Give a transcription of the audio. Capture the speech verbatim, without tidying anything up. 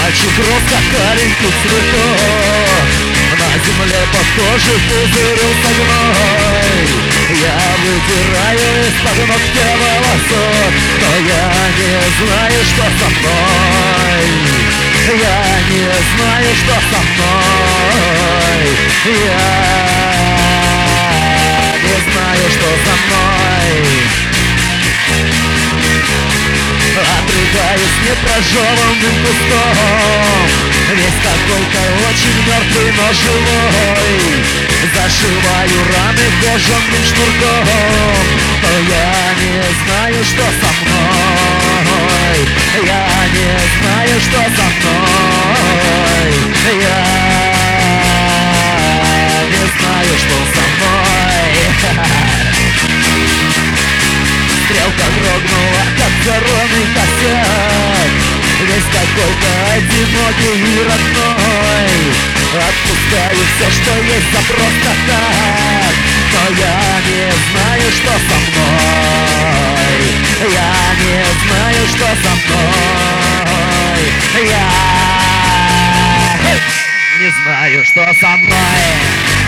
Прячу кровь, как аленький цветок. На земле похожий пузырь со мной. Я вытираю из-под ногтя волосок, но я не знаю, что со мной. Я не знаю, что со мной. Я не знаю, что со мной. Отрыгаюсь непрожеванным кустом, весь какой-то очень мертвый, но живой. Зашиваю раны кожаным шнурком, но я не знаю, что со мной. Я не знаю, что со мной. Я не знаю, что со мной. Стрелка дрогнула, как коронный косяк, весь какой-то одинокий и родной. Отпускаю все, что есть, за просто так, но я не знаю, что со мной. Я не знаю, что со мной. Я не знаю, что со мной.